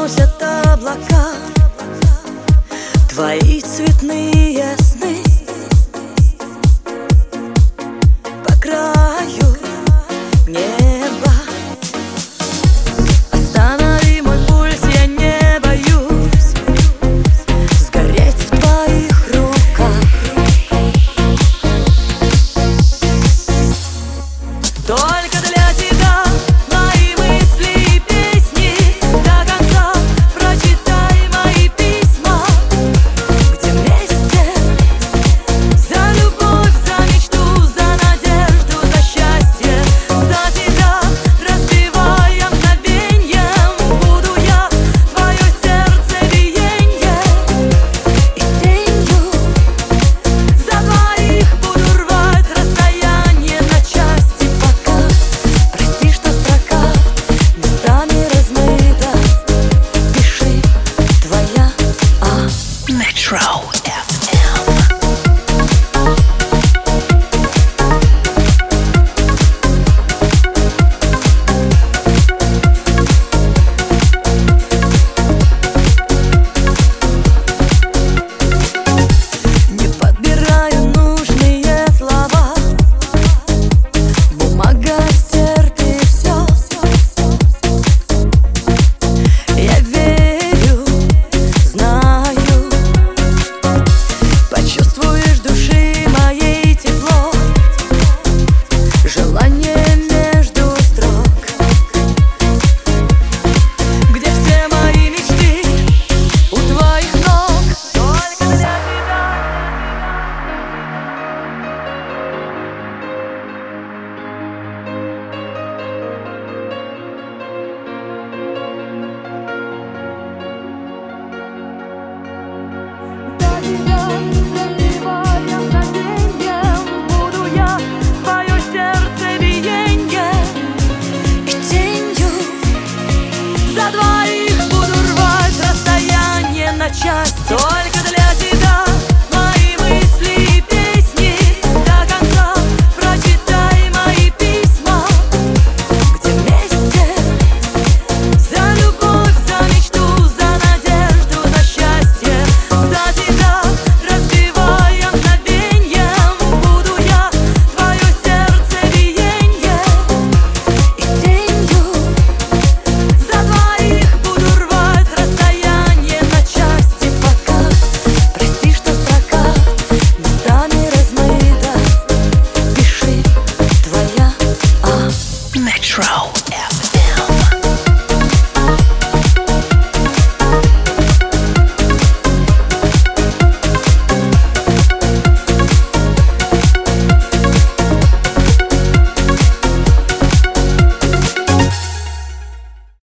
разносят облака твои цветные сны по краю неба. Останови мой пульс, я не боюсь сгореть в твоих руках. Только для тебя мои мысли и песни, до конца прочитай мои письма, где вместе за любовь, за мечту, за надежду, за счастье, за тебя разбивая мгновеньем, буду я твое сердце биенье, и тенью за двоих буду рвать расстояние на части. Прости, что строка местами размыта, пиши твоя Metro FM. Не подбираю нужные слова, бумага стерпит все. Я верю, знаю, почувствуешь души моей тепло, желание между строк, где все мои мечты у твоих ног. Только для тебя. За тебя разбивая мгновеньем, буду я твое сердце биенье, и тенью за двоих буду рвать расстояние на части. Только для тебя мои мысли и песни, до конца прочитай мои письма, где вместе за любовь, за мечту, за надежду, за счастье, за тебя разбивая мгновеньем, буду я твое сердце биенье, и тенью за двоих буду рвать расстояние на части пока. Прости, что строка местами размыта, пиши твоя Metro.